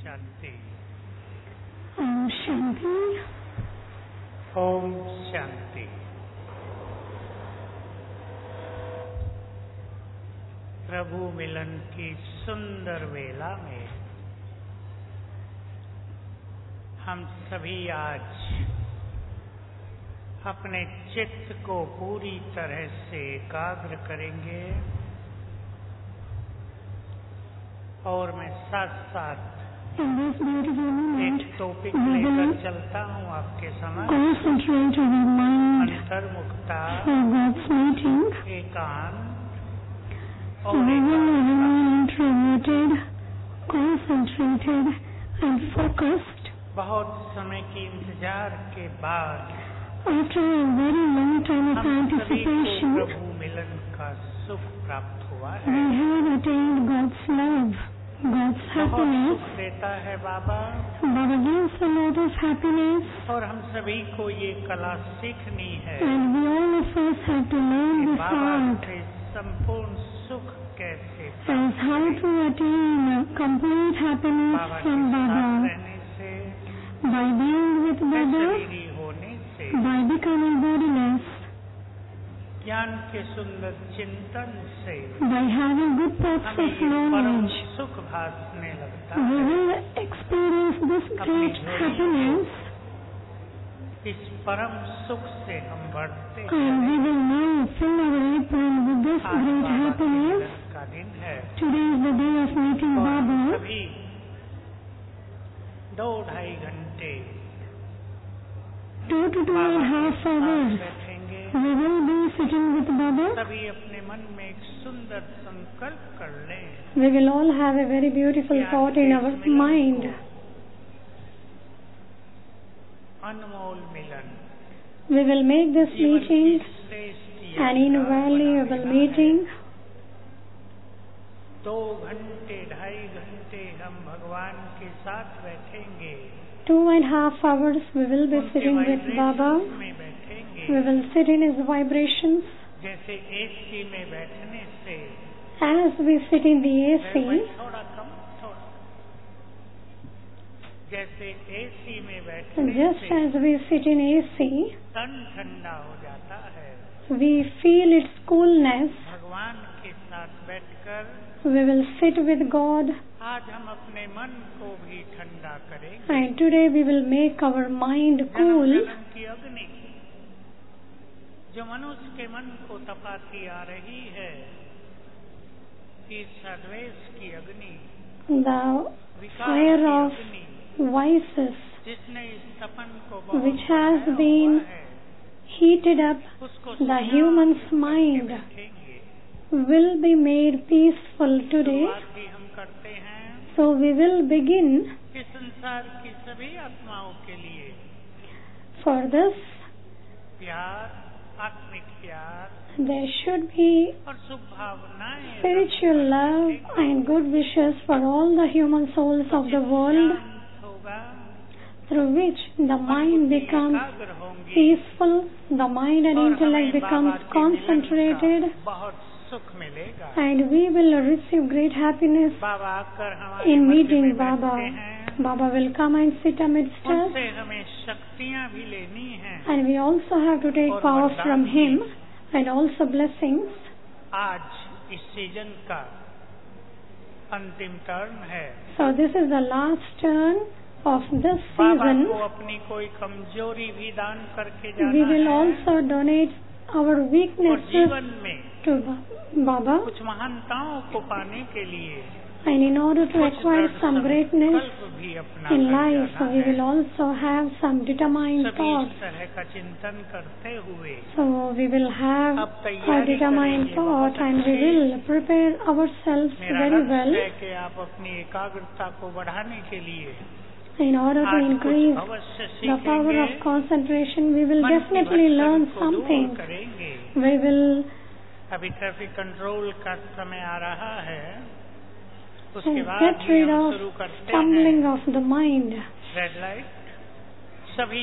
शांति। ओम शांति। ओम शांति। प्रभु मिलन की सुंदर वेला में हम सभी आज अपने चित्त को पूरी तरह से एकाग्र करेंगे और मैं साथ साथ एक टॉपिक लेकर चलता हूँ आपके समक्ष। अंतर्मुखता, एकांत और बहुत समय के इंतजार के बाद After a very long time of anticipation, प्रभु मिलन का सुख प्राप्त हुआ है। we have attained God's love, God's happiness. सुख देता है बाबा। Baba gives a lot of happiness. और हम सभी को ये कला सीखनी है। And we all of us have to learn this Baba art. से संपूर्ण सुख कैसे As how to attain complete happiness Baba from के साथ Baba. रहने से, By being with Baba, शरीरी होने से, by becoming bodiless, ज्ञान के सुंदर चिंतन से by having good thoughts हमें of ये परम knowledge, सुख भासने लगता we है। will experience this great happiness. इस परम सुख से हम बढ़ते And we हैं। will now fill our apron with this आज great बाबा के happiness. मिलन का दिन है। Today is the day of meeting और हम Baba. सभी 2-2.5 घंटे 2 to 2.5 hours. बैठेंगे। We will be sitting with Baba. सभी अपने मन में एक सुंदर संकल्प कर लें। We will all have a very beautiful thought in our mind. Anmol Milan, We will make this जीवन की meeting श्रेष्ठ an invaluable meeting. 2 घंटे 2.5 घंटे हम भगवान के साथ बैठेंगे। 2.5 hours we will be sitting with Baba. में बैठेंगे। We will sit in his vibrations. जैसे एसी में बैठने से As we sit in the AC, थोड़ा कम थोड़ा, जैसे एसी में बैठने just से as we sit in AC, तन ठंडा हो जाता है। we feel its coolness. भगवान के साथ बैठकर We will sit with God, आज हम अपने मन को भी ठंडा करेंगे। and today we will make our mind cool. जन्म की अग्नि जो मनुष्य के मन को तपाती आ रही है, इस द्वेष की अग्नि, The विकार fire की of अग्नि, vices, जिसने इस तपन को बहुत which has बढ़ाया been हुआ है, heated up, उसको the सुधार human's करके mind बैठेंगे। will be made peaceful today. शुरुआत भी हम करते हैं So we will begin. इस संसार की सभी आत्माओं के लिए For this, प्यार, आत्मिक प्यार there should be और शुभ भावनाएं spiritual love and good wishes for all the human souls of the world, शांत होगा, through which the mind becomes एकाग्र होंगी peaceful, the mind and और intellect हमें becomes बाबा के मिलन concentrated, का बहुत सुख मिलेगा। and we will receive great happiness बाबा आकर हमारे in मध्य meeting में Baba. बैठते हैं। Baba will come and sit amidst us, उनसे हमें शक्तियाँ भी लेनी हैं। and we also have to take और power वरदान from भी। him and also blessings. आज इस सीजन का अंतिम टर्न है। So this is the last turn of this Baba season. को अपनी कोई कमजोरी भी दान करके We जाना will है also donate our और weaknesses जीवन में to Baba, कुछ महानताओं को पाने के लिए and in order to कुछ acquire दृढ़ some greatness संकल्प भी अपना in कर life, जाना we है। will also have some determined सभी thoughts. इस तरह का चिंतन करते हुए So we will have अब a तैयारी determined करेंगे thought, बहुत and we अच्छी। will prepare ourselves मेरा very लक्ष्य well है कि आप अपनी एकाग्रता को बढ़ाने के लिए in order to आज कुछ increase अवश्य the power सीखेंगे। of concentration. We will मन की definitely भटकन learn को दूर something. करेंगे। We will अभी ट्रैफिक कंट्रोल का समय आ रहा है, उसके बाद get भी rid हम of शुरू करते stumbling हैं। of the mind. Red light सभी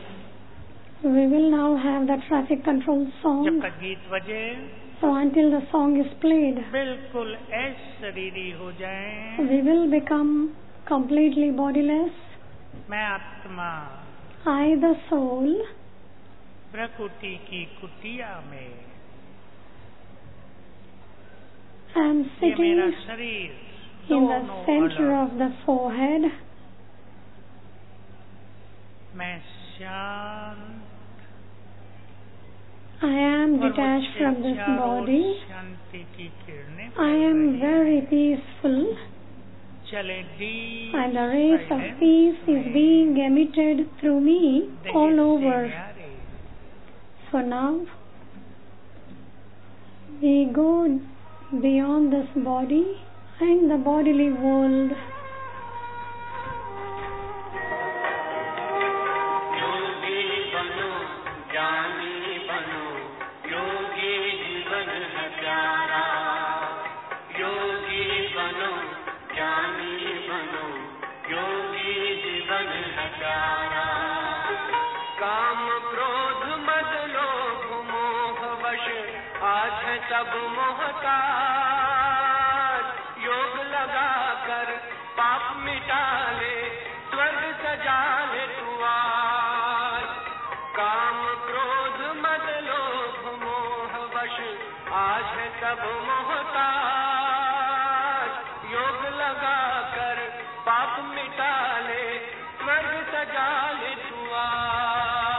We will now have the traffic control जब song. तक गीत बजे So until the song is played, बिल्कुल ऐश शरीरी हो जाएं, we will become completely bodiless. मैं आत्मा I, the soul, प्रकृति की कुटिया में, am ये मेरा sitting शरीर in the दोनों center अलग, of the forehead. मैं शांत I am और detached मुझसे from this चारों body. शांति की किरणें I फैल am रही very हैं। peaceful, चले deep and the rays of silence peace is में being emitted through me देह all से over. न्यारे। So now we go beyond this body and the bodily world. सब मोहताज योग लगा कर पाप मिटा ले, स्वर्ग सजा ले तू आज। काम क्रोध मद लोभ मोह वश आज है सब मोहताज, योग लगा कर पाप मिटा ले, स्वर्ग सजा ले तू आज।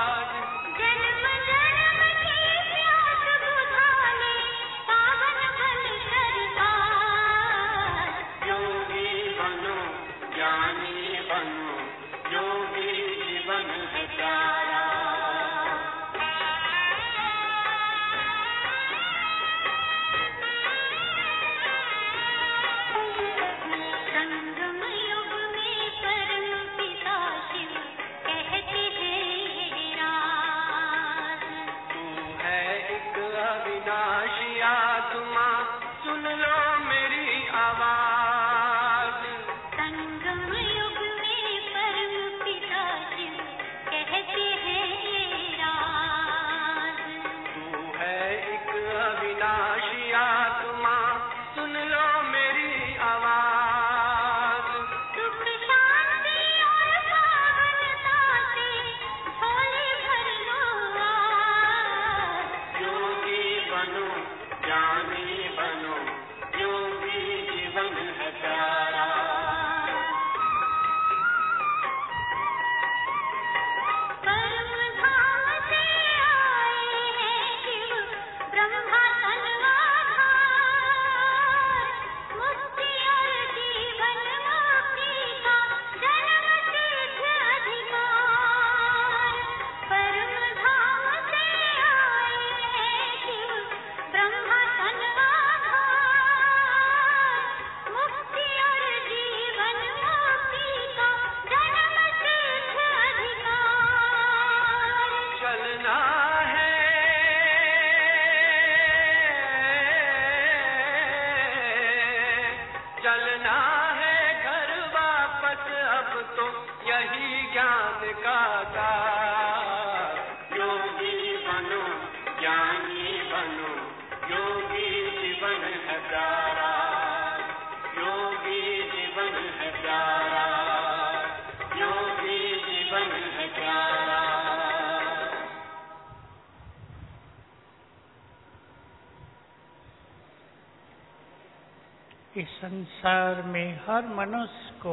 इस संसार में हर मनुष्य को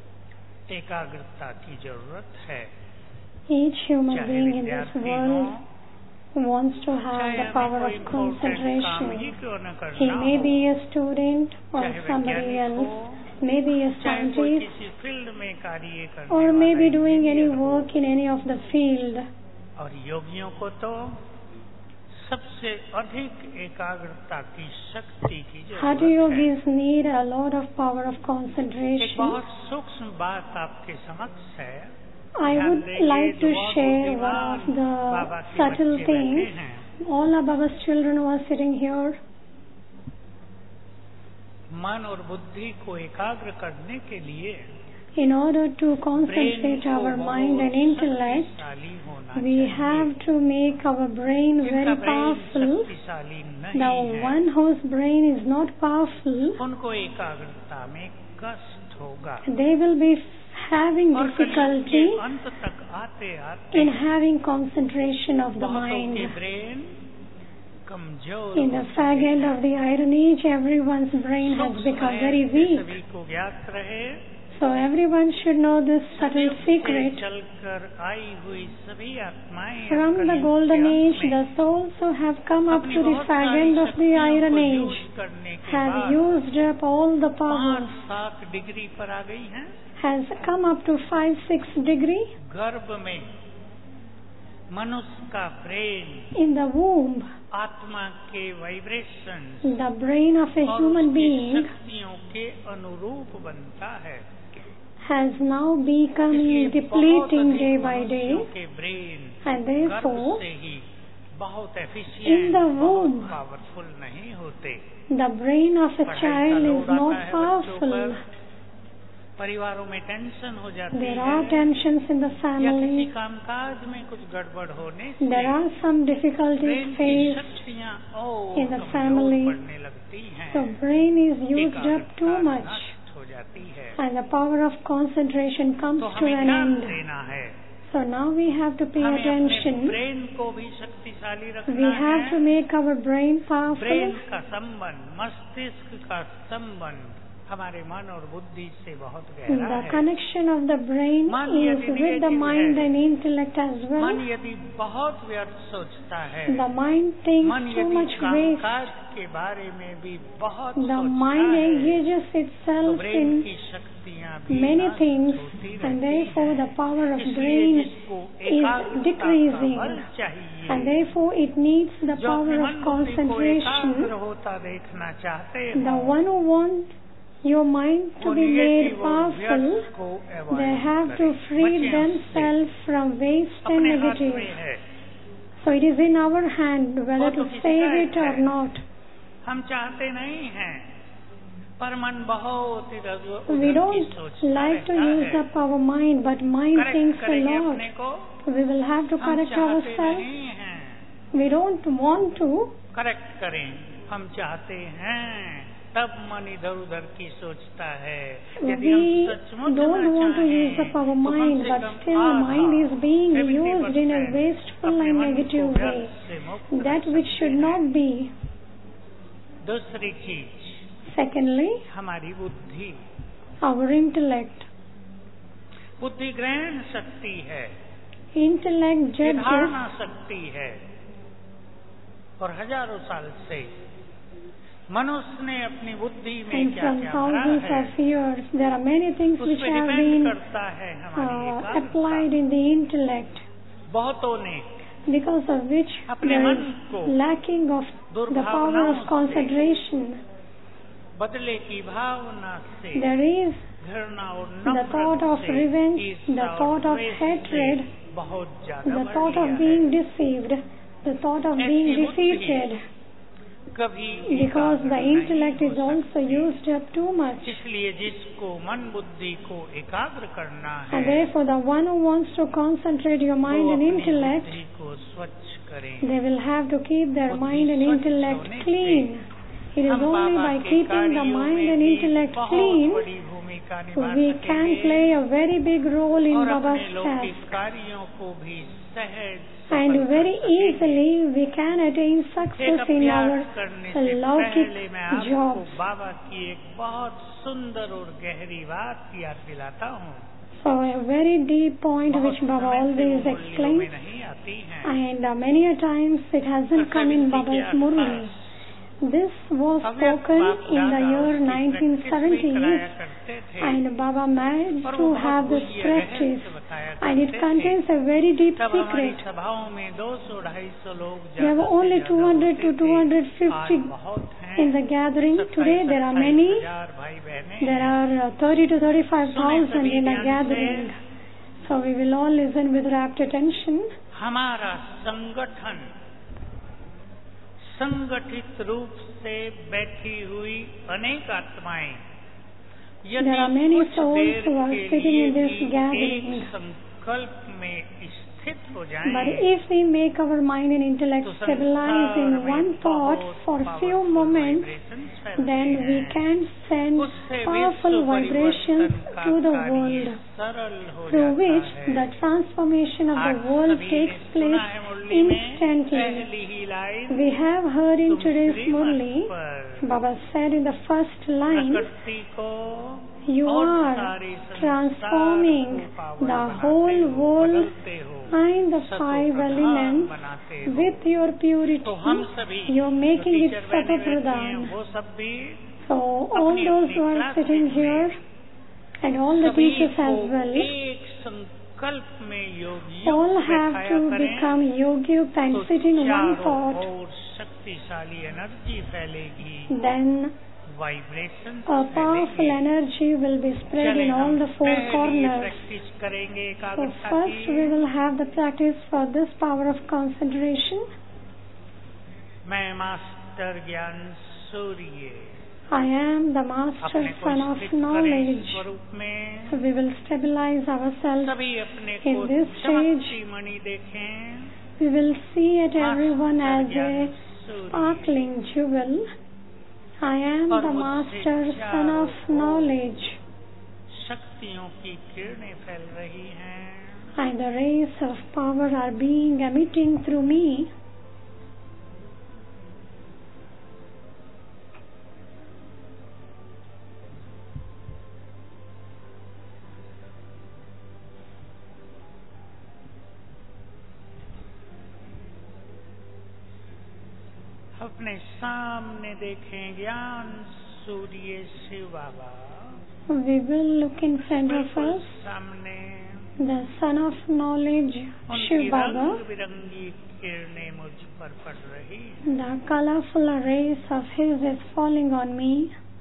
एकाग्रता की जरूरत है। Each human चाहे being in this विद्यार्थी world हो, wants to have चाहे the हमें power कोई of इम्पोर्टेंट काम ही concentration. क्यों न He करना may हो, be a student or चाहे somebody वैज्ञानिक else, हो, may be a चाहे कोई scientist, किसी फील्ड में कार्य करने or may वाला be doing any इंजीनियर हो। work in any of the field. और योगियों को तो सबसे अधिक एकाग्रता की शक्ति की Hatha जरूरत है। yogis need a lot of power of एक concentration. बहुत सूक्ष्म बात आपके समक्ष है। I ध्यान would देंगे, like जो to बहुत share one बुद्धिमान of the बाबा के subtle बच्चे बैठे things. हैं। All of Baba's children who are sitting here, मन और बुद्धि को एकाग्र करने के लिए in order to brain concentrate को our mind and बहुत intellect, शक्तिशाली होना we चाहिए। have to make our brain जिनका very ब्रेन powerful. शक्तिशाली नहीं The है, one whose brain is not powerful, उनको एकाग्रता में कष्ट होगा they will be having और कलयुग difficulty के अंत तक आते आते in having concentration of the बहुतों mind. के ब्रेन कमजोर In the fag end of the Iron Age, everyone's brain has become very weak. सभी को ज्ञात रहे So everyone should know this subtle secret. चलकर आई हुई सभी आत्माएं From the golden age, the souls who have come up to the fag end of the Iron Age have used up all the powers, 5-7 degree पर आ गई हैं has come up to 5-6 degree. गर्भ में मनुष्य का ब्रेन In the womb, आत्मा के vibration the brain of a और human उसकी being शक्तियों के अनुरूप बनता है has now इसलिए becoming बहुत depleting अधिक day by day, मनुष्यों के ब्रेन and गर्भ therefore से ही बहुत in एफिशिएंट the बहुत womb, पावरफुल नहीं होते the brain of a पढ़ाई child का is लोड आता not है बच्चों powerful. पर परिवारों में टेंशन हो जाती There है are tensions in the या किसी family. कामकाज में कुछ गड़बड़ होने There से are some difficulties ब्रेन की faced. शक्तियां और in the कमजोर family. पड़ने लगती हैं So brain is used up too एकाग्रता much, नष्ट हो जाती है and the power of concentration comes तो to हमें an ध्यान end. देना है So now we have to pay हमें अपने attention. ब्रेन को भी शक्तिशाली We रखना have to है make our brain powerful. Brain का संबंध मस्तिष्क का संबंध हमारे मन और बुद्धि से बहुत गहरा The है connection of the brain मन is यदि with the negative mind है, and intellect as मन well. यदि बहुत व्यर्थ सोचता है The mind thinks मन too यदि much waste. कामकाज के बारे में भी बहुत The सोचता mind है engages तो itself ब्रेन in की शक्तियां भी many नष्ट things, होती and रहती therefore हैं। the power of इसलिए brain जिसको is एकाग्रता का decreasing, बल चाहिए and therefore it needs the जो अपने power मन of बुद्धि को concentration. एकाग्र होता देखना चाहते The हो one who wants your mind to वो be made negative और powerful, व्यर्थ को avoid they have to करें। free बचें उससे। themselves from waste and अपने हाथ negative. में है So it is in our hand whether वो तो to किसी save का it or है। not. हम चाहते नहीं हैं पर मन बहुत इधर We उधर की don't सोचता like to रहता use है। up our mind, but mind correct thinks a करेंगे lot. अपने को We will have to हम correct चाहते ourselves. नहीं हैं We don't want to, correct करें हम चाहते हैं तब मन इधर उधर की सोचता है यदि हम we सचमुच don't ना want to चाहें, use up our तो कम mind, से but कम still आधा, mind is being 70% used in a wasteful अपने and मन को negative व्यर्थ way. से मुक्त That रख which सकते should हैं। not be. दूसरी चीज Secondly, हमारी बुद्धि our intellect. बुद्धि ग्रहण शक्ति है Intellect ये judges, धारणा शक्ति है और हजारों साल से मनुष्य ने अपनी बुद्धि में and क्या from क्या भरा thousands है of years, there are many things उस which पर have डिपेंड been करता है हमारी एकाग्रता applied in the intellect, बहुतों ने because of which अपने there मन is को lacking of the power दुर्भावनाओं of से concentration. बदले की भावना से There is घृणा और the नफरत thought of से, revenge, ईर्ष्या the और thought of द्वेष से hatred, बहुत ज्यादा the बढ़ thought गया of है। being deceived, the thought of being ऐसी बुद्धि defeated, कभी because एकाग्र the नहीं intellect हो is also सकती। used up too much. इसलिए जिसको मन बुद्धि को एकाग्र करना है And therefore, the one who wants to concentrate your mind वो and अपनी intellect, बुद्धि को स्वच्छ करें। they will have to keep their बुद्धि mind and स्वच्छ intellect होने से clean. It is हम only बाबा by के keeping the कार्यों mind में and भी intellect बहुत clean, बड़ी भूमिका निभा we can सकेंगे play a very big role in और Baba's अपने लौकिक task. कार्यों को भी सहज And सफल very कर सकेंगे। easily we can attain एक success in अभ्यास our करने से Laukik पहले मैं आपको jobs. बाबा की एक बहुत सुंदर और गहरी बात याद दिलाता हूँ So a very deep point बहुत which Baba समय से always वो मुरलियों में explains, नहीं आती है and many a times it hasn't come in Baba's Murli. This was spoken in the year 1970s, and Baba managed to have this practice, and it contains a very deep तब हमारी secret. सभाओं में 200-250 लोग There were only 200 to 250 बहुत हैं in the gathering. Today there are many. 27,000 भाई बहनें There are 30 to 35,000 in a gathering. So we will all listen with rapt attention. हमारा संगठन संगठित रूप से बैठी हुई अनेक आत्माएं There are many कुछ souls देर who are के sitting लिए in this भी gathering. एक संकल्प में स्थित हो But जाएं if we make our mind and intellect तो stabilize in संसार में one thought बहुत for few powerful moments, vibrations then we can send powerful vibrations to the world, through which the transformation of the world takes place instantly. We have heard in today's Murli, Baba said in the first line, you are transforming the whole world and the 5 elements with your purity. You are making it Satapradhan. So all those who are sitting here and all the teachers as well, all have to become Yogyukt and sit in one thought. Then a powerful energy will be spread in all the 4 corners. So first we will have the practice for this power of concentration. I am the master son of knowledge. So we will stabilize ourselves in this stage. We will see at everyone as a sparkling jewel. I am the master son of knowledge. And the rays of power are being emitting through me. अपने सामने देखें ज्ञान सूर्य शिव बाबा. We will look in front of us the son of knowledge Shiv Baba. रंग-बिरंगी किरणें मुझ पर पड़ रही. The colorful rays of his is falling on me.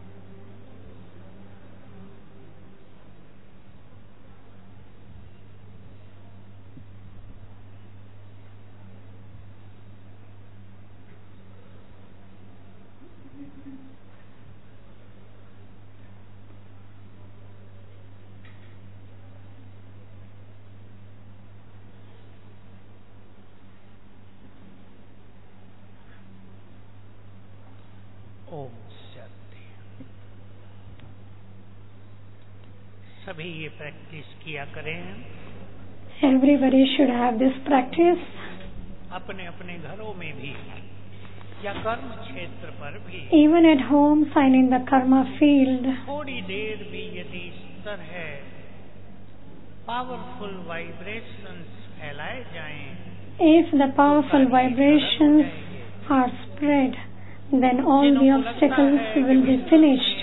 Om Shanti. सभी ये प्रैक्टिस किया करें. Everybody should have this practice. अपने अपने घरों में भी या कर्म क्षेत्र पर भी. Even at home and in the karma field. थोड़ी देर भी यदि इस तरह पावरफुल वाइब्रेशंस फैलाए जाएं. If the powerful vibrations are spread, then all the obstacles will be finished.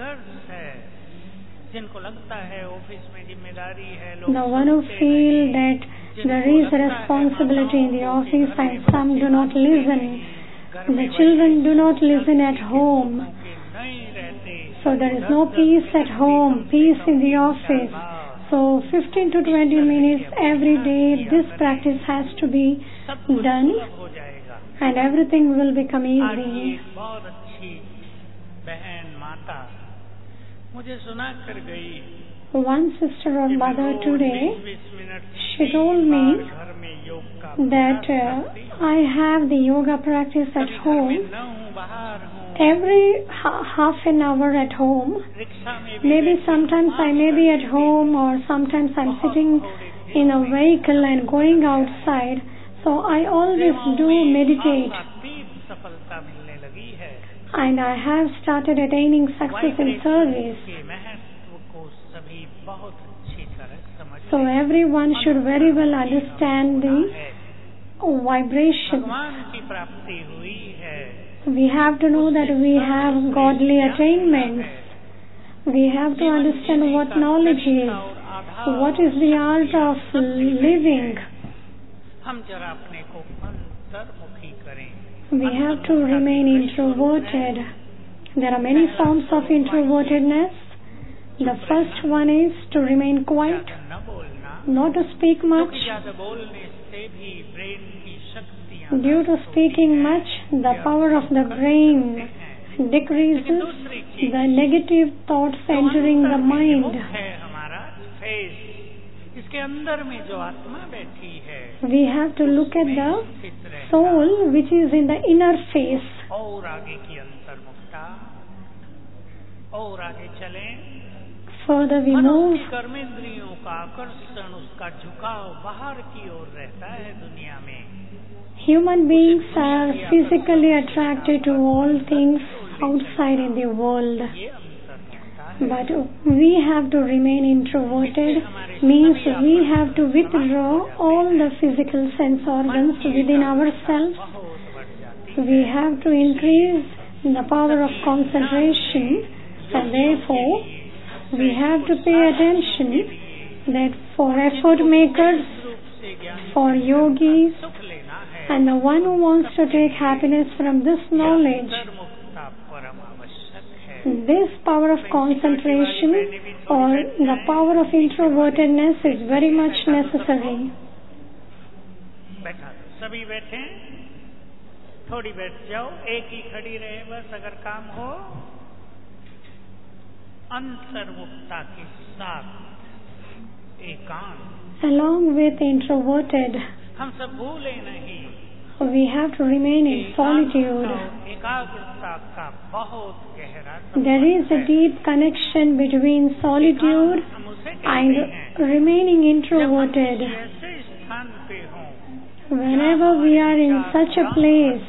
The one who feel that there is a responsibility in the office and some do not listen. The children do not listen at home. So there is no peace at home, peace in the office. So 15 to 20 minutes every day this practice has to be done. And everything will become easy. बहुत अच्छी बहन माता मुझे सुना कर गई. One sister or mother today, she told me that I have the yoga practice at home. Every half an hour at home. Maybe sometimes I may be at home or sometimes I'm sitting in a vehicle and going outside. So I always do meditate. And I have started attaining success in service. So everyone should very well understand the vibration. We have to know that we have godly attainments. We have to understand what knowledge is. What is the art of living? We have to remain introverted. There are many forms of introvertedness. The first one is to remain quiet, not to speak much. Due to speaking much, the power of the brain decreases, the negative thoughts entering the mind. We have to look at the soul which is in the inner face. और आगे चलें। Further we मनुष्य move. की कर्मेंद्रियों का आकर्षण, उसका झुकाव बाहर की ओर रहता है दुनिया में। Human beings are physically attracted to all things outside in the world. ये अंतर होता है। But we have to remain introverted, means we have to withdraw all the physical sense organs within ourselves. बहुत बढ़ जाती है। We have to increase the power of concentration, and therefore we have to pay attention that for effort makers, for yogis, सुख लेना है, and the one who wants to take happiness from this knowledge, अंतर्मुखता परम आवश्यक है। this power of concentration or the power of introvertedness is very much necessary. बैठा दो, सभी बैठे, थोड़ी बैठ जाओ, एक ही खड़ी रहे बस अगर काम हो। अंतर्मुखता के साथ एकांत, Along with introverted, हम सब भूले नहीं। we have to remain in solitude. एकाग्रता का बहुत गहरा There is a deep connection between solitude हम उसे कहते and हैं। remaining जब हम introverted. ऐसे स्थान पे हों, Whenever we are in such a place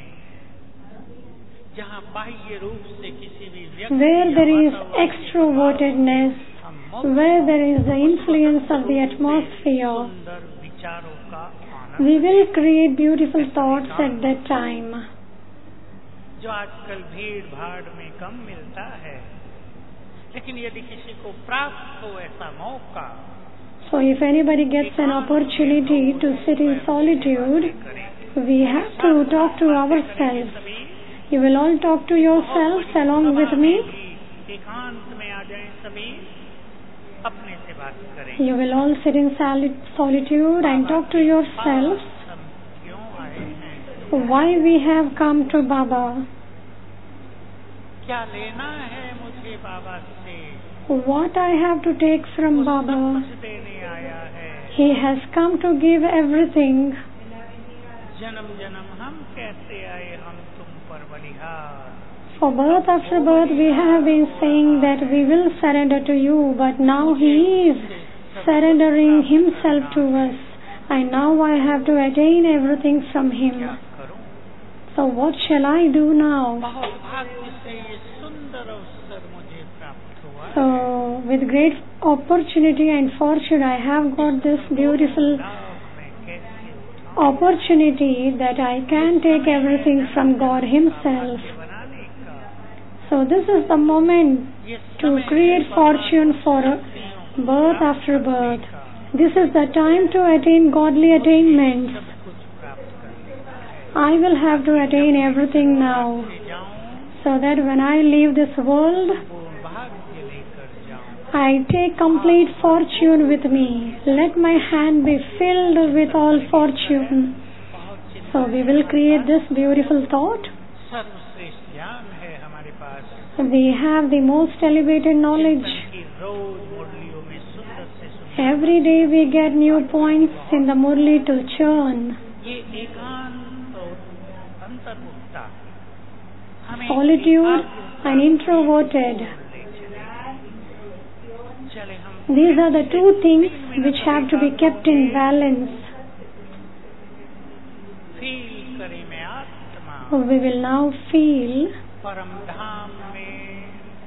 जहाँ बाह्य रूप से किसी भी व्यक्ति where या there is वातावरण के extrovertedness, हम मुक्त where there is the influence of the atmosphere, सुंदर विचारों का आनंद, we will create beautiful thoughts at that time. जो आजकल भीड़ भाड़ में कम मिलता है, लेकिन यदि किसी को प्राप्त हो ऐसा मौका, So if anybody gets an opportunity to sit in solitude, we have to talk to ourselves. You will all talk to yourselves along with me. एकांत में आ जाएं सभी, अपने से बात करें। You will all sit in solitude and talk to yourselves हम क्यों आए हैं? why we have come to Baba. क्या लेना है मुझे बाबा से? What I have to take from वो सब Baba. कुछ देने आया है। He has come to give everything. जन्म जन्म हम कहते आए हम तुम पर बलिहार। For birth after birth we have been saying that we will surrender to you, but now He is surrendering Himself to us, and now I have to attain everything from Him. क्या करूं? So what shall I do now? बहुत भाग्य से ये सुंदर अवसर मुझे प्राप्त हुआ। So with great opportunity and fortune I have got this beautiful मैं कैसे उठाऊं? opportunity that I can take everything from God Himself. बनाने का So this is the moment ये to समय create fortune for birth after birth. This is the time to attain godly attainments. सब कुछ प्राप्त कर लेना है। I will have to attain everything now, से जाऊं, so that when I leave this world, पूर्ण भाग्य लेकर जाऊं। I take complete fortune with me. Let my hand be filled with all fortune. बहुत चिंता So we will create this beautiful thought. सर्वश्रेष्ठ ज्ञान है हमारे पास। We have the most elevated knowledge. चिंतन की रोज मुरलियों में सुंदर से सुंदर Every day we get new points in the Murli to churn. ये एकांत और अंतर्मुखता हमें Solitude and introverted. चले हम These are the two things which have to be kept in balance. Feel करें मैं आत्मा We will now feel परम धाम में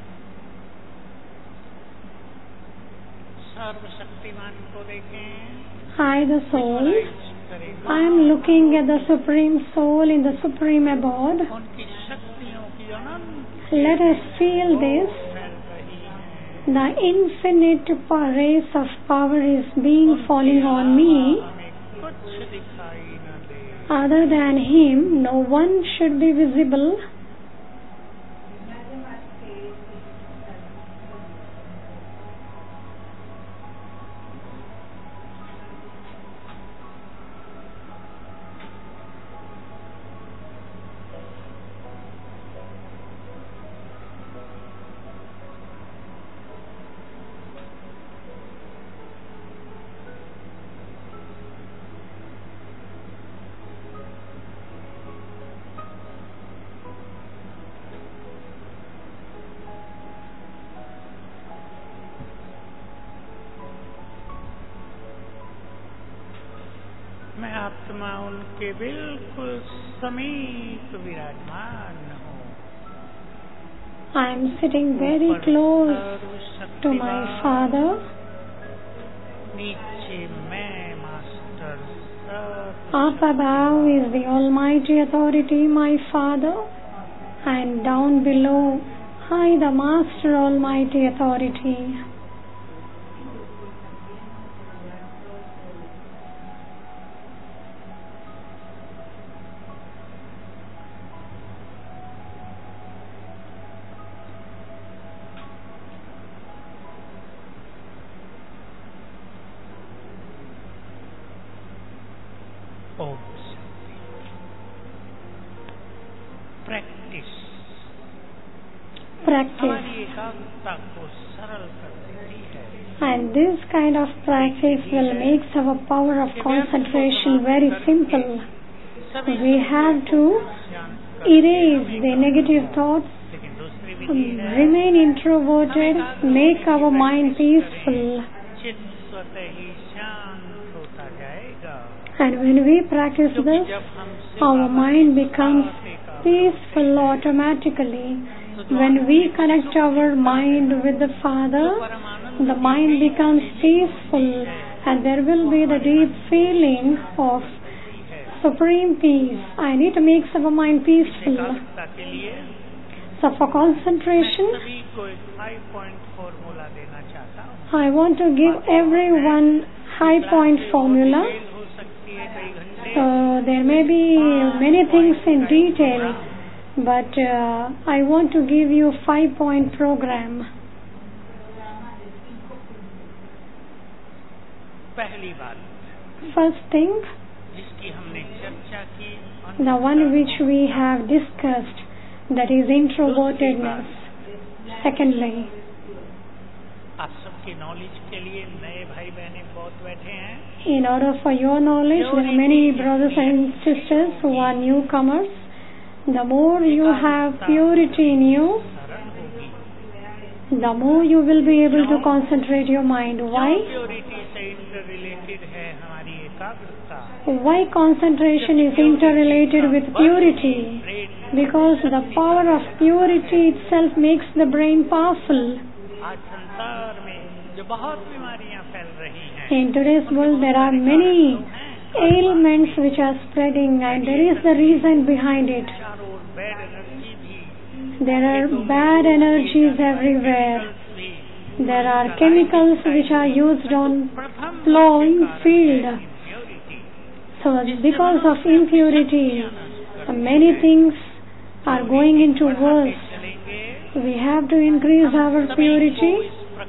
सर्वशक्तिमान को देखें। I, the soul, करें I am looking at the Supreme Soul in the Supreme Abode. उनकी शक्तियों की अनंत Let us feel this. फैल रही है। The infinite rays of power is being falling on me. हमें कुछ दिखाई न दे। Other than Him, no one should be visible. मैं आत्मा उनके बिल्कुल समीप विराजमान हूँ। I am sitting very close to my Father. नीचे मैं master Up above is the Almighty Authority, my Father, and down below I, the Master Almighty Authority. Practice. And this kind of practice will make our power of concentration very simple. We have to erase the negative thoughts, remain introverted, make our mind peaceful. And when we practice this, our mind becomes peaceful automatically. When we connect our mind with the Father, the mind becomes peaceful and there will be the deep feeling of supreme peace. I need to make our mind peaceful. So for concentration, I want to give everyone high point formula. There may be many things in detail, but I want to give you a 5-point program. First thing, the one which we have discussed, that is introvertedness. Secondly, in order for your knowledge, there are many brothers and sisters who are newcomers. The more you have purity in you, the more you will be able to concentrate your mind. Why? Why concentration is interrelated with purity? Because the power of purity itself makes the brain powerful. In today's world, there are many ailments which are spreading, and there is the reason behind it. There are bad energies everywhere. There are chemicals which are used on plowing field. So because of impurity, many things are going into worse. We have to increase our purity.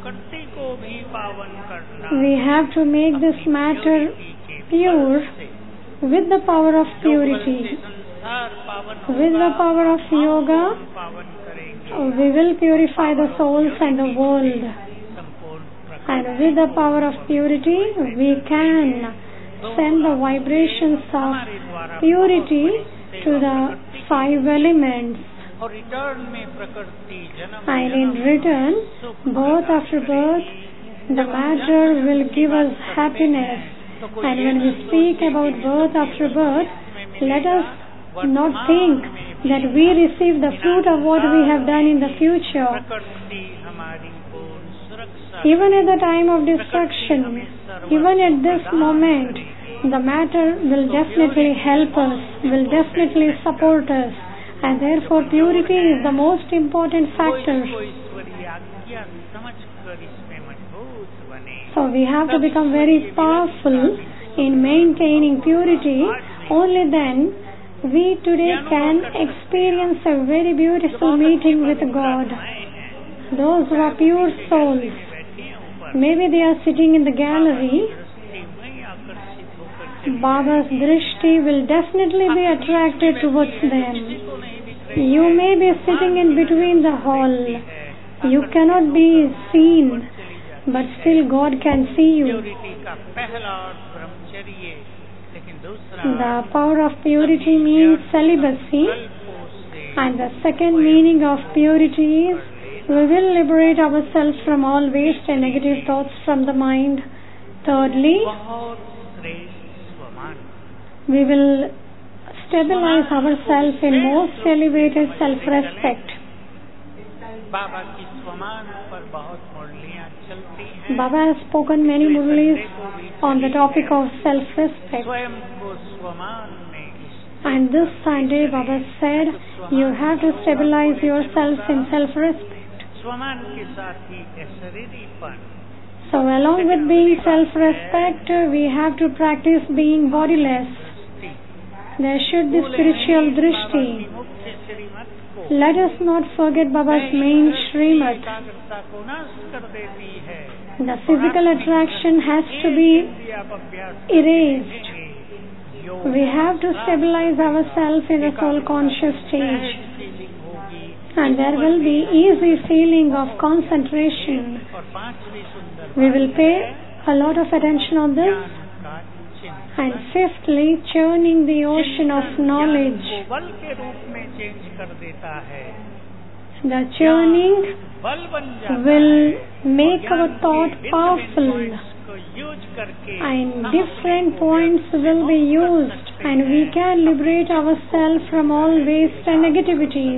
We have to make this matter pure with the power of purity. With the power of yoga, we will purify the souls and the world. And with the power of purity, we can send the vibrations of purity to the 5 elements. And in return, birth after birth, the matter will give us happiness. And when we speak about birth after birth, let us not think that we receive the fruit of what we have done in the future. Even at the time of destruction, even at this moment, the matter will definitely help us, will definitely support us, and therefore purity is the most important factor. So we have to become very powerful in maintaining purity. Only then we today can experience a very beautiful meeting with God. Those who are pure souls, maybe they are sitting in the gallery, Baba's drishti will definitely be attracted towards them. You may be sitting in between the hall. You cannot be seen, but still God can see you. The power of purity means celibacy, and the second meaning of purity is we will liberate ourselves from all waste and negative thoughts from the mind. Thirdly, we will stabilize ourselves in most elevated self-respect. Baba की स्वमान पर बहुत मुरलियां चलती हैं. Baba has spoken many murlis on the topic of self-respect. स्वयं को स्वमान में. And this Sunday, Baba said, you have to stabilize yourselves in self-respect. स्वमान के साथ ही शरीरीपन. So along with being self-respect, we have to practice being bodiless. There should be spiritual drishti. Let us not forget Baba's main Srimad. The physical attraction has to be erased. We have to stabilize ourselves in a soul conscious stage. And there will be easy feeling of concentration. We will pay a lot of attention on this. And fifthly, churning the ocean of knowledge. The churning will make our thought powerful, and different points will be used, and we can liberate ourselves from all waste and negativities.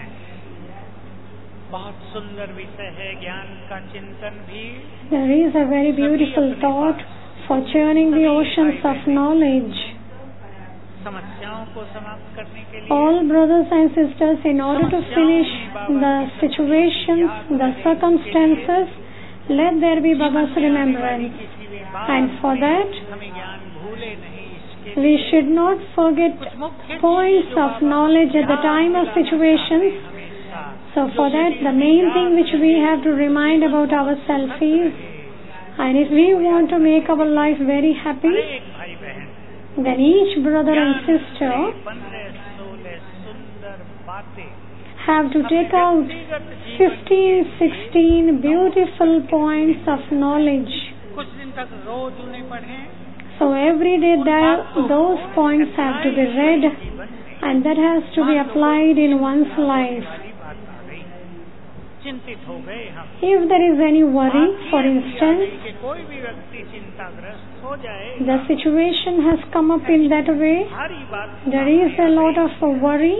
There is a very beautiful thought for churning the oceans of knowledge. All brothers and sisters, in order to finish the situations, the circumstances, let there be Baba's remembrance. And for that, we should not forget points of knowledge at the time of situations. So for that, the main thing which we have to remind about ourselves is, and if we want to make our life very happy, then each brother and sister have to take out 15, 16 beautiful points of knowledge. So every day those points have to be read, and that has to be applied in one's life. If there is any worry, for instance, the situation has come up in that way, there is a lot of worry,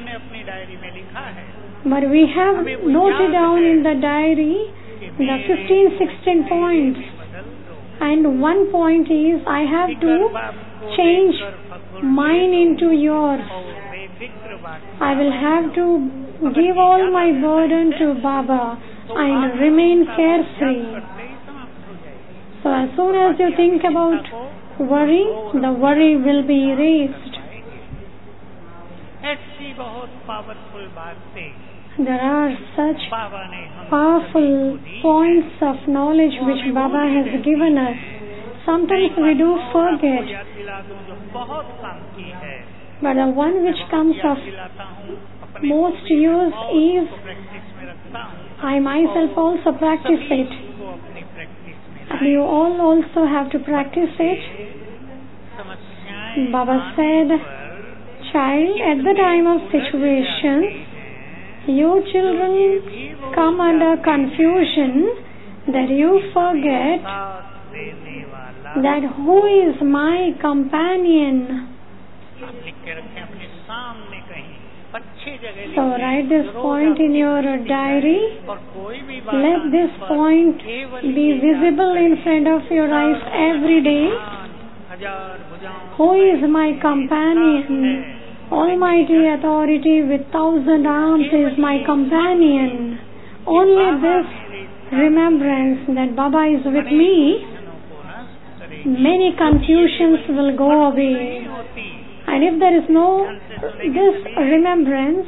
but we have noted down in the diary the 15, 16 points, and one point is, I have to change mine into yours. I will have to give all my burden to Baba and remain carefree. So as soon as you think about worry, the worry will be erased. There are such powerful points of knowledge which Baba has given us. Sometimes we do forget, but the one which comes of most use is, I myself also practice it. And you all also have to practice it. Baba said, child, at the time of situations, you children come under confusion that you forget that who is my companion. So write this point in your diary. Let this point be visible in front of your eyes every day. Who is my companion? Almighty authority with 1,000 arms is my companion. Only this remembrance that Baba is with me, many confusions will go away. And if there is no this remembrance,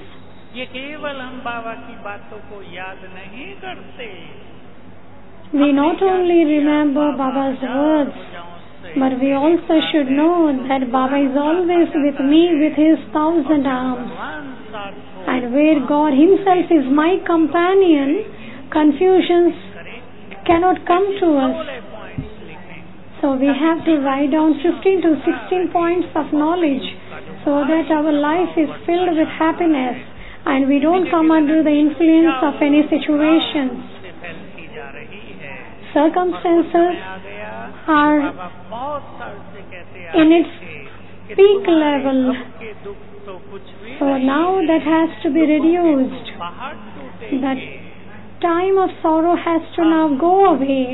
we not only remember Baba's words, but we also should know that Baba is always with me with his 1,000 arms. And where God himself is my companion, confusions cannot come to us. So we have to write down 15 to 16 points of knowledge so that our life is filled with happiness and we don't come under the influence of any situations. Circumstances are in its peak level. So now that has to be reduced. That time of sorrow has to now go away.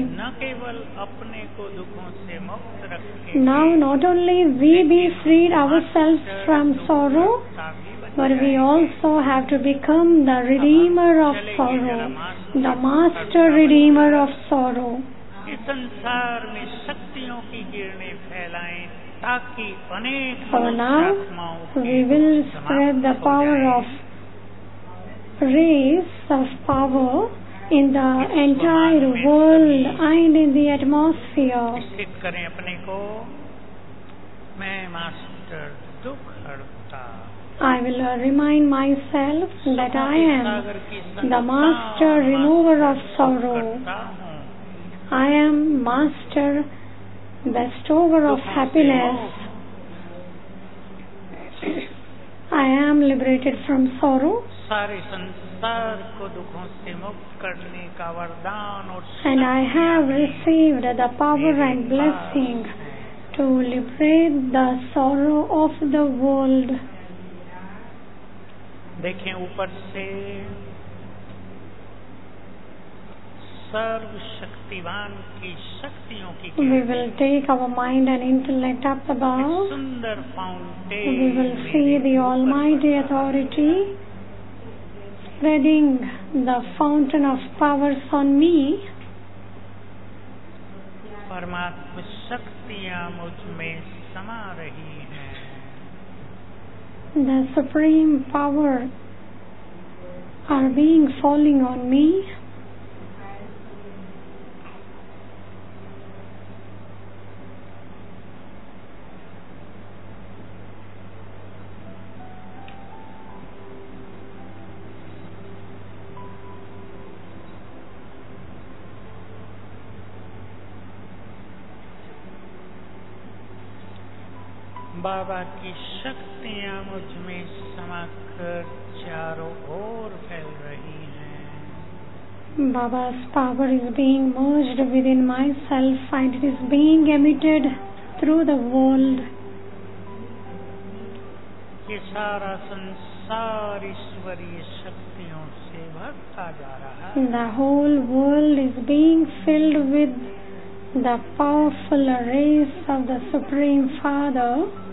Now not only we be freed ourselves from sorrow, but we also have to become the redeemer of sorrow, the master redeemer of sorrow. So now we will spread the power of rays of power in the entire world and in the atmosphere. I will remind myself that I am the master remover of sorrow. I am master bestower of happiness. I am liberated from sorrow. And I have received the power and blessing to liberate the sorrow of the world. देखें ऊपर से सर्वशक्तिवान की शक्तियों की We will take our mind and intellect up above. सुंदर fountain We will see the Almighty Authority spreading the fountain of powers on me. परमात्मा शक्तियां मुझ में समा रही हैं. The supreme power are being falling on me. बाबा की शक्तियां मुझ में समाकर चारों ओर फैल रही हैं. Baba's power is being merged within myself and it is being emitted through the world. ये सारा संसार ईश्वरीय शक्तियों से भरता जा रहा है. The whole world is being filled with the powerful rays of the Supreme Father.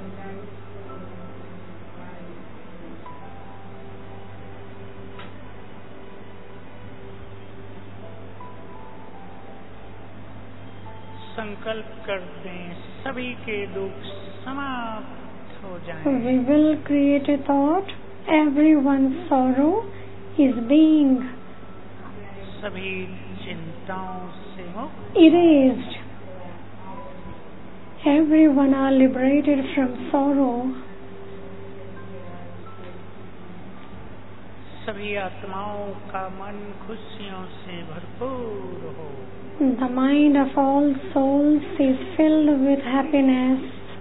संकल्प कर दें सभी के दुख समाप्त हो जाएं. We will create a thought. Everyone's sorrow is being सभी चिंताओं से मुक्त. erased. Everyone are liberated from sorrow. सभी आत्माओं का मन खुशियों से भरपूर हो. The mind of all souls is filled with happiness.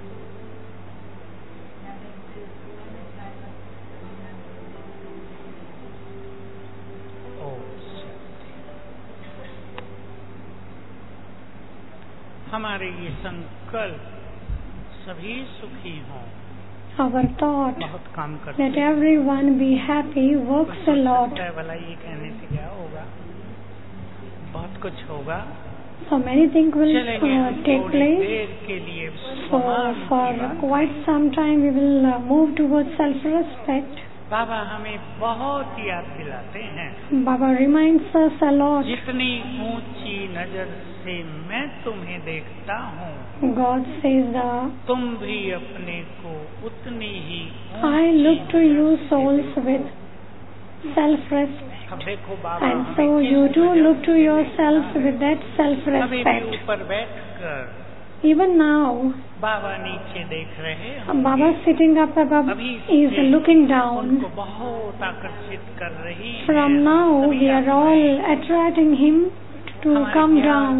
हमारे ये संकल्प सभी सुखी हों. Our thought बहुत काम करते that everyone be happy works a lot. भला ये कहने से क्या होगा, बहुत कुछ होगा. So many things will take place. देर के लिए So for quite some time we will move towards self-respect. बाबा हमें बहुत याद दिलाते हैं. Baba reminds us a lot. जितनी ऊंची नजर से मैं तुम्हें देखता हूँ, God says तुम भी अपने को उतनी ही I look to you souls with self-respect. अब देखो बाबा And so you too look to yourselves with that self-respect. ऊपर बैठकर Even now, बाबा नीचे देख रहे हैं. Baba sitting up above is looking down. उनको बहुत आकर्षित कर रही है. From now we are all attracting him to come down.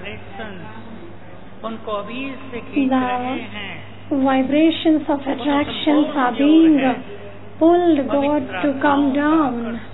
उनको अभी से खींच रहे हैं. Vibrations of attractions are being pulled God to come down.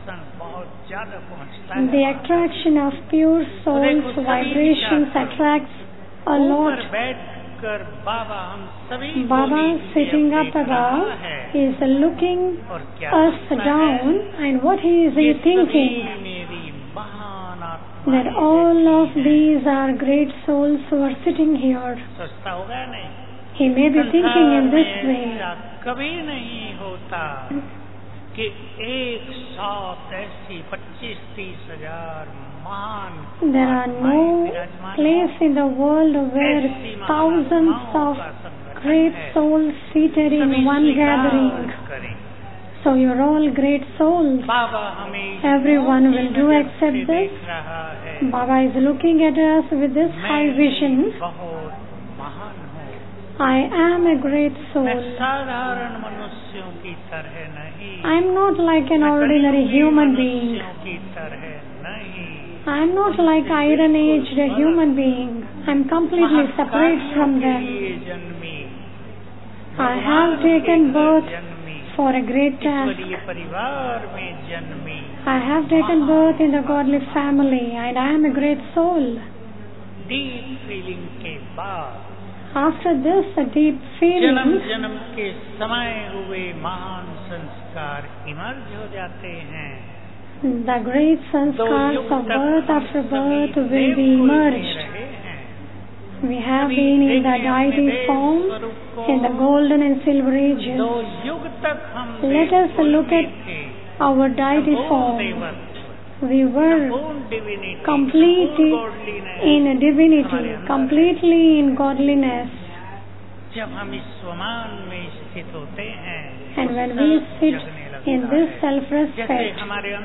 The attraction of pure souls vibrations attracts a lot. कर बाबा हम सभी Baba sitting up above is looking us down, and what he is thinking? मेरी महान आत्मा That all of these are great souls who are sitting here. सोचता होगा नहीं? He may be thinking in this way. कभी नहीं होता कि एक साथ ऐसी 25-30 हजार महान There are no place in the world where thousands of great souls seated in one gathering. So you're all great souls. Everyone will do accept this. Baba is looking at us with this high vision. I am a great soul. I am not like an ordinary human being. I am not like iron-aged human being. I am completely separate from them. I have taken birth for a great task. I have taken birth in the godly family, and I am a great soul. Deep feeling के बाद After this, a deep feeling, जन्म के समय हुए महान संस्कार emerge हो जाते हैं. the great sanskars of birth after birth will be emerged. We have been in the deity form in the golden and silver ages. Let us look at our deity form. We were complete in divinity, completely in godliness. And when we sit in this self-respect,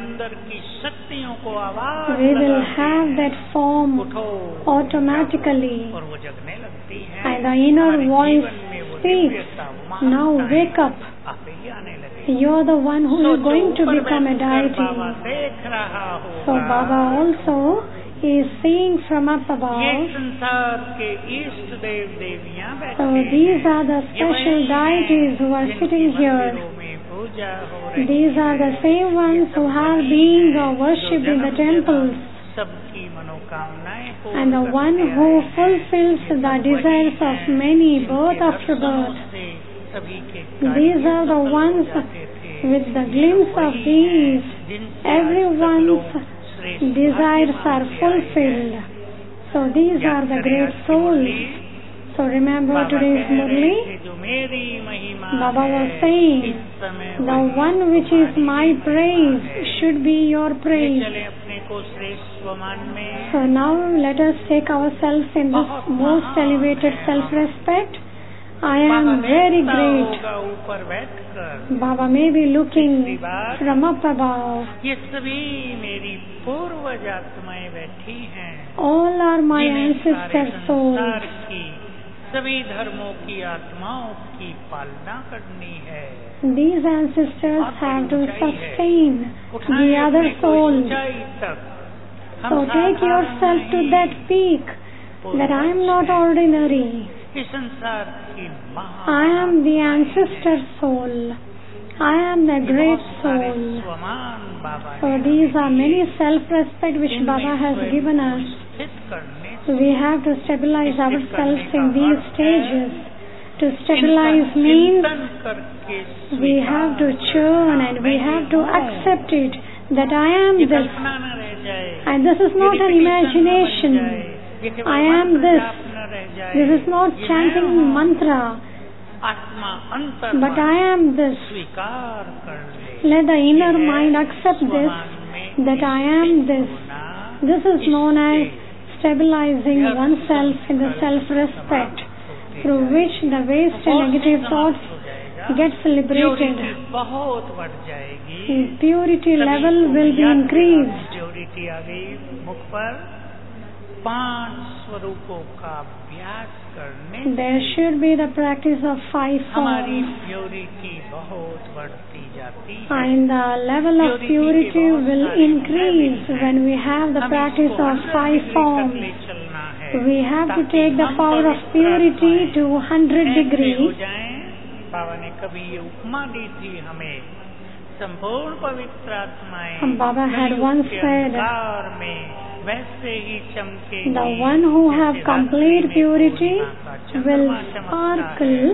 we will have that form automatically. And the inner voice speaks, now wake up. You're the one who is going to become a deity. So Baba also is seeing from up above. So these are the special deities who are sitting here. These are the same ones who are being worshipped in the temples. And the one who fulfills the desires of many birth after birth. These are the ones with the glimpse of these. Everyone's desires are fulfilled. So these are the great souls. So remember today's Murli? Baba was saying, the one which is my praise should be your praise. So now let us take ourselves in this most elevated self-respect. I am very great. Baba may be looking from up above. All are my ancestor souls. These ancestors have to sustain the other souls. So take yourself to that peak, that I am not ordinary. I am the ancestor soul. I am the great soul. So these are many self-respect which Baba has given us. So we have to stabilize ourselves in these stages. To stabilize means we have to churn and we have to accept it that I am this. And this is not an imagination. I am this. This is not chanting mantra. But I am this. Let the inner mind accept this, that I am this. This is known as stabilizing oneself in the self-respect, through which the waste and negative thoughts gets liberated. Purity level will be increased. There should be the practice of 5 forms. And the level of purity will increase when we have the practice of 5 forms. We have to take the power of purity to 100 degrees. Baba had once said, the one who have complete purity will sparkle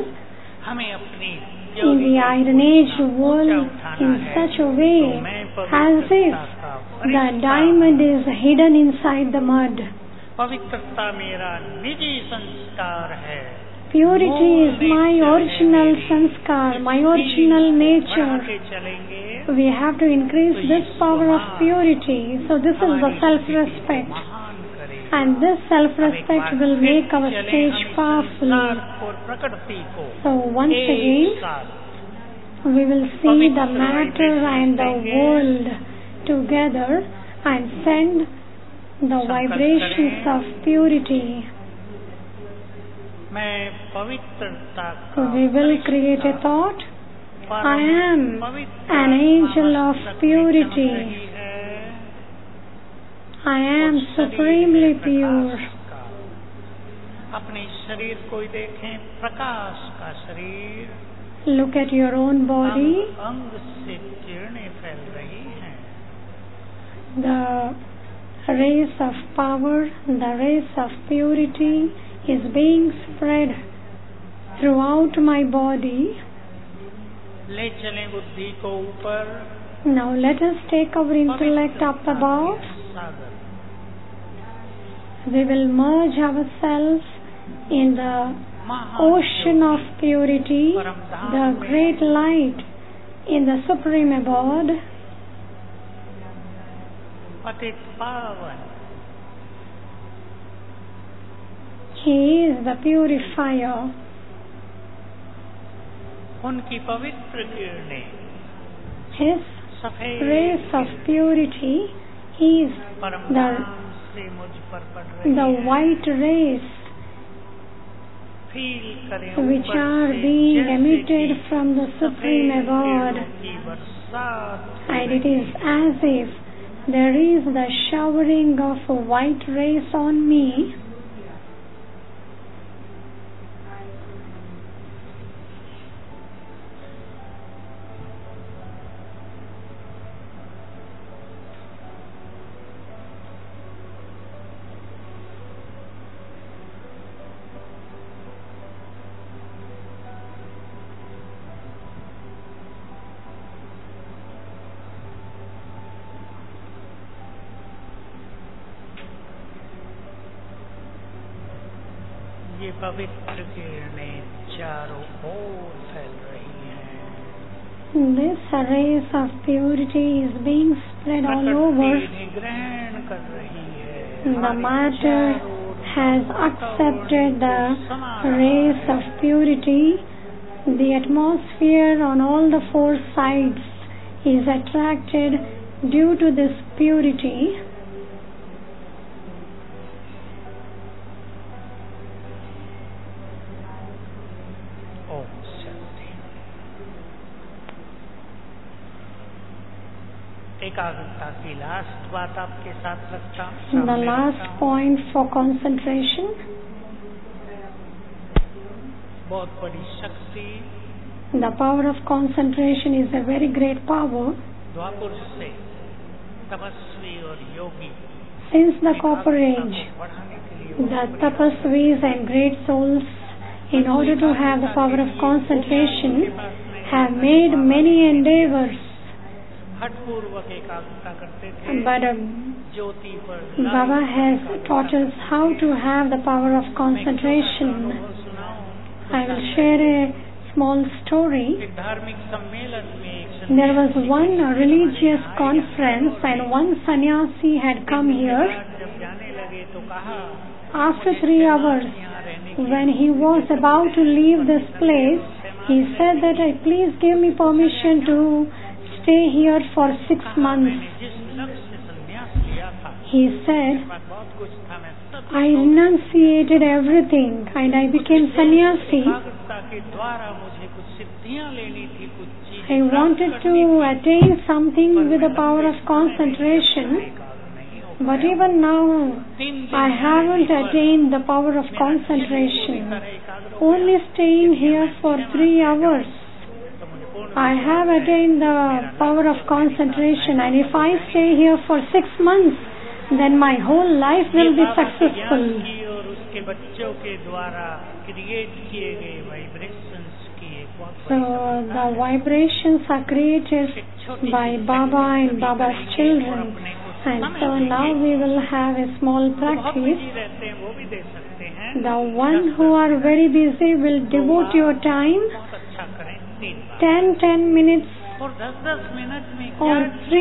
in the Iron Age world in such a way as if the diamond is hidden inside the mud. पवित्रता मेरा निजी संस्कार है. Purity is my original sanskar, my original nature. We have to increase this power of purity. So this is the self-respect. And this self-respect will make our stage powerful. So once again, we will see the matter and the world together and send the vibrations of purity. We will create a thought. I am an angel of purity. I am supremely pure. Look at your own body. The rays of power, the rays of purity is being spread throughout my body. Now let us take our intellect up above. We will merge ourselves in the ocean of purity, the great light in the supreme abode. He is the purifier. His rays of purity is the white rays which are being emitted from the supreme abode, and it is as if there is the showering of white rays on me. पवित्र किरणें चारों ओर फैल रही हैं. This rays of purity is being spread all over. ग्रहण कर रही है. The matter has accepted the rays of purity. The atmosphere on all the four sides is attracted due to this purity. एकाग्रता की लास्ट बात आपके साथ रखता हूं. The last point for concentration. बहुत बड़ी शक्ति. The power of concentration is a very great power. द्वापर से तपस्वी और योगी. Since the Copper Age, the tapasvis and great souls, in order to have the power of concentration, have made many endeavors. But Baba has taught us how to have the power of concentration. I will share a small story. There was one religious conference and one sannyasi had come here. After 3 hours, when he was about to leave this place, he said that please give me permission to stay here for 6 months. He said, I renunciated everything and I became sannyasi. I wanted to attain something with the power of concentration, but even now I haven't attained the power of concentration. Only staying here for 3 hours. I have attained the power of concentration, and if I stay here for 6 months, then my whole life will be successful. Create किए गए vibrations की एक बहुत So the vibrations are created by Baba and Baba's children. And so now we will have a small practice. रहते हैं वो भी दे सकते हैं. The one who are very busy will devote your time. बहुत अच्छा करें 10 minutes और 10 मिनट में or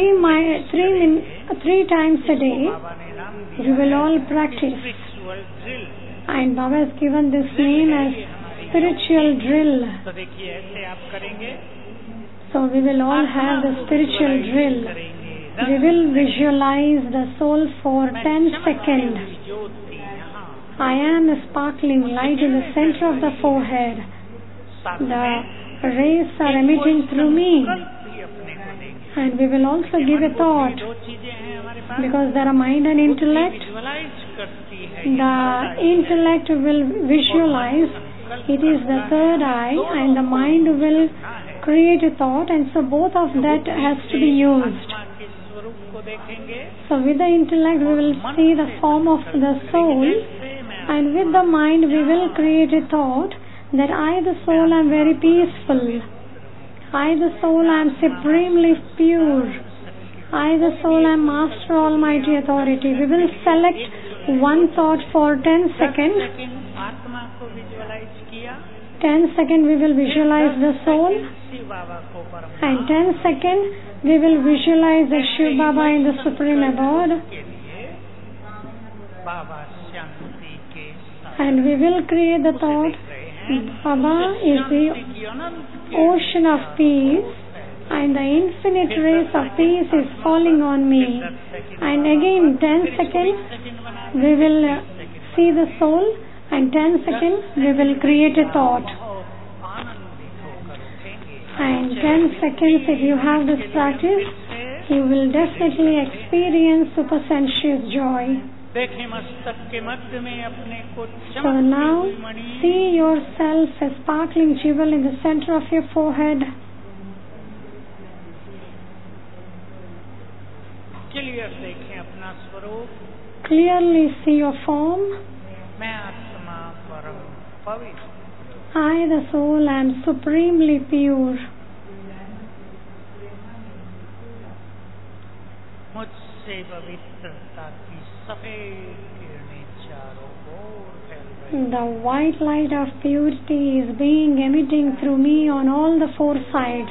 3 times a day. बाबा ने नाम We will all practice. Spiritual drill. And Baba has given this name as spiritual drill. तो देखिए ऐसे आप करेंगे. So we will all have the spiritual drill. We will visualize the soul for 10 seconds. I am a sparkling light in the center of the forehead. The rays are emitting through me. And we will also give a thought. Because there are mind and intellect. The intellect will visualize. It is the third eye, and the mind will create a thought, and so both of that has to be used. So with the intellect we will see the form of the soul, and with the mind we will create a thought that I the soul am very peaceful. I the soul am supremely pure. I the soul am master almighty authority. We will select one thought for 10 seconds. 10 seconds we will visualize the soul, and 10 seconds we will visualize the Shiv Baba in the supreme abode, and we will create the thought Baba is the ocean of peace, and the infinite rays of peace is falling on me. And again 10 seconds we will see the soul, and 10 seconds we will create a thought. And 10 seconds, if you have this practice, you will definitely experience supersensuous joy. So now see yourself a sparkling jewel in the center of your forehead. Clearly see your form. I, the soul, am supremely pure. The white light of purity is being emitting through me on all the 4 sides.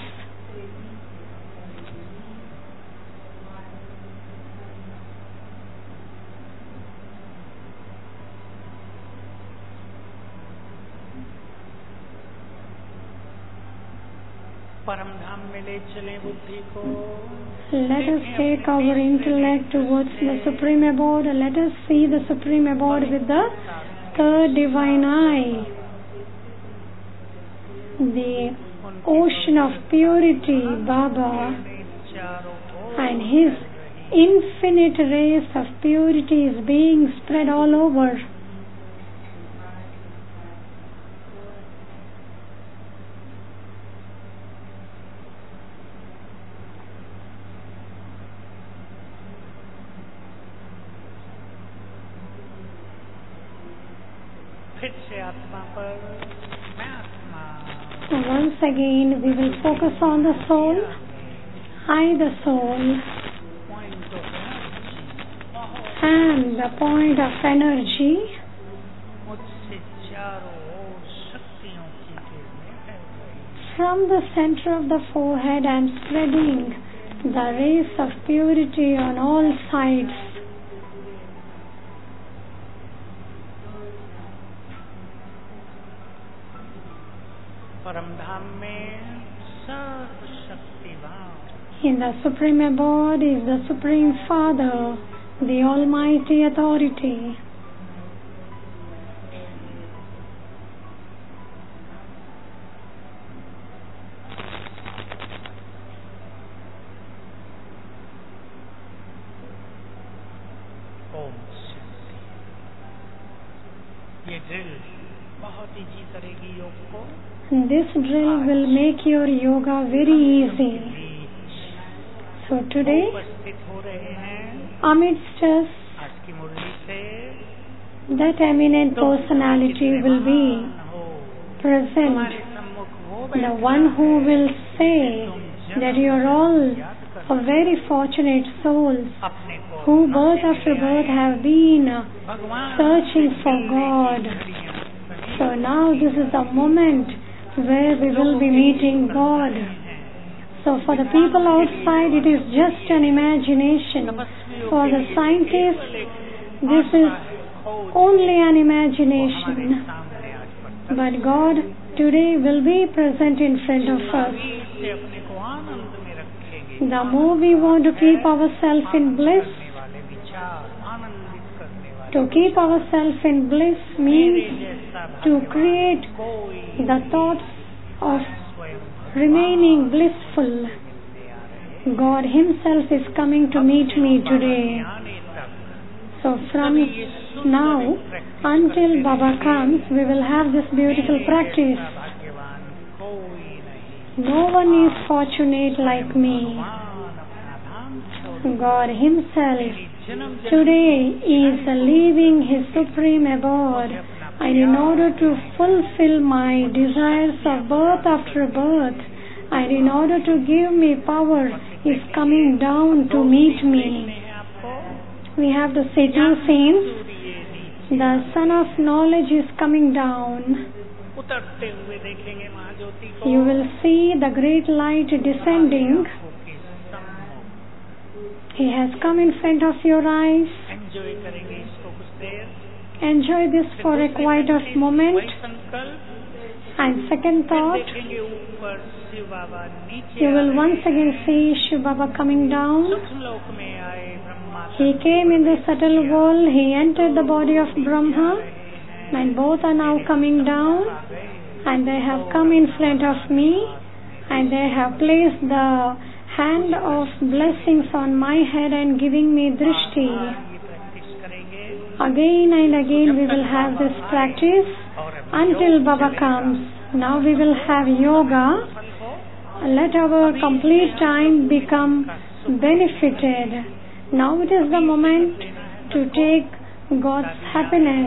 Let us take our intellect towards the Supreme Abode. Let us see the Supreme Abode with the third divine eye. The ocean of purity, Baba, and his infinite rays of purity is being spread all over. Once again, we will focus on the soul. I, the soul, and the point of energy. From the center of the forehead, I am spreading the rays of purity on all sides. In the Supreme Abode is the Supreme Father, the Almighty Authority. This drill will make your yoga very easy. So today, amidst us, that eminent personality will be present, the one who will say that you are all a very fortunate souls who birth after birth have been searching for God. So now this is the moment where we will be meeting God. So for the people outside it is just an imagination. For the scientists this is only an imagination. But God today will be present in front of us. The more we want to keep ourselves in bliss, to keep ourselves in bliss means to create the thoughts of remaining blissful. God Himself is coming to meet me today. So from now until Baba comes, we will have this beautiful practice. No one is fortunate like me. God Himself today is leaving His supreme abode, and in order to fulfill my desires of birth after birth, and in order to give me power, is coming down to meet me. We have to say two scenes. The Son of Knowledge is coming down. You will see the great light descending. He has come in front of your eyes. Enjoy this for a quiet of moment. And second thought, you will once again see Shiv Baba coming down. He came in the subtle world, He entered the body of Brahma, and both are now coming down, and they have come in front of me, and they have placed the hand of blessings on my head and giving me drishti. Again and again we will have this practice until Baba comes. Now we will have yoga. Let our complete time become benefited. Now it is the moment to take God's happiness.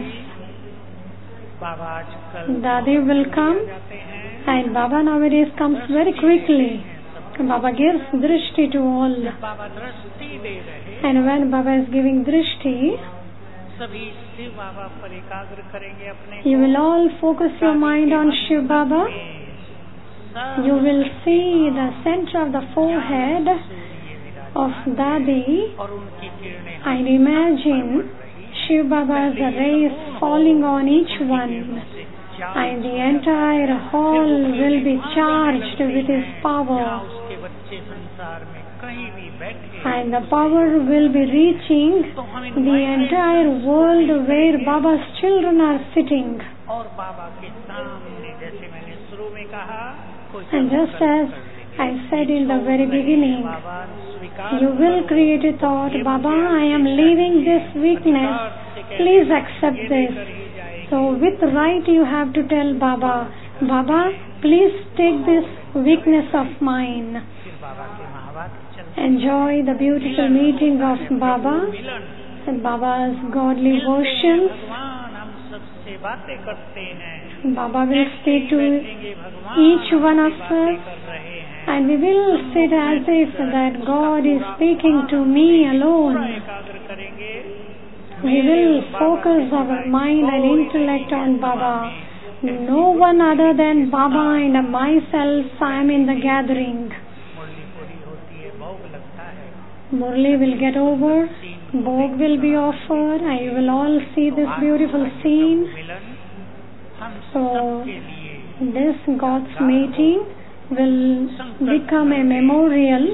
Dadi will come, and Baba nowadays comes very quickly. Baba gives drishti to all. And when Baba is giving drishti, you will all focus your mind on Shiv Baba. You will see the center of the forehead of Dadi, and imagine Shiv Baba's rays falling on each one, and the entire hall will be charged with His power, and the power will be reaching the entire world where Baba's children are sitting. And just as I said in the very beginning, you will create a thought, Baba, I am leaving this weakness, please accept this. So with right you have to tell Baba, Baba, please take this weakness of mine. Enjoy the beautiful meeting of Baba and Baba's godly versions. Baba will speak to each one of us, and we will sit as if that God is speaking to me alone. We will focus our mind and intellect on Baba. No one other than Baba and myself, I am in the gathering. Murli will get over, Bhog will be offered, and you will all see this beautiful scene. So, this God's meeting will become a memorial.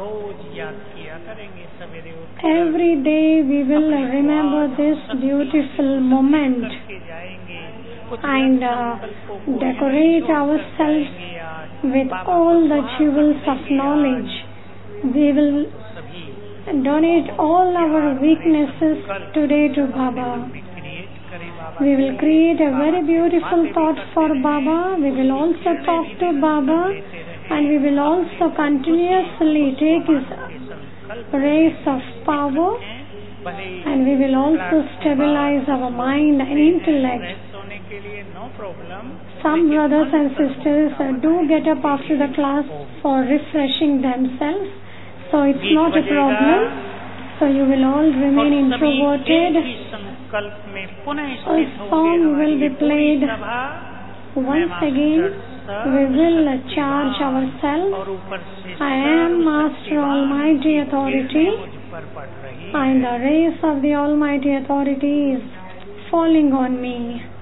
Every day we will remember this beautiful moment and decorate ourselves with all the jewels of knowledge. We will donate all our weaknesses today to Baba. We will create a very beautiful thought for Baba. We will also talk to Baba, and we will also continuously take His rays of power, and we will also stabilize our mind and intellect. some brothers and sisters do get up after the class for refreshing themselves, so it's not a problem. So you will all remain introverted. A song will be played. Once again, we will charge ourselves. I am Master Almighty Authority, and the rays of the Almighty Authority is falling on me.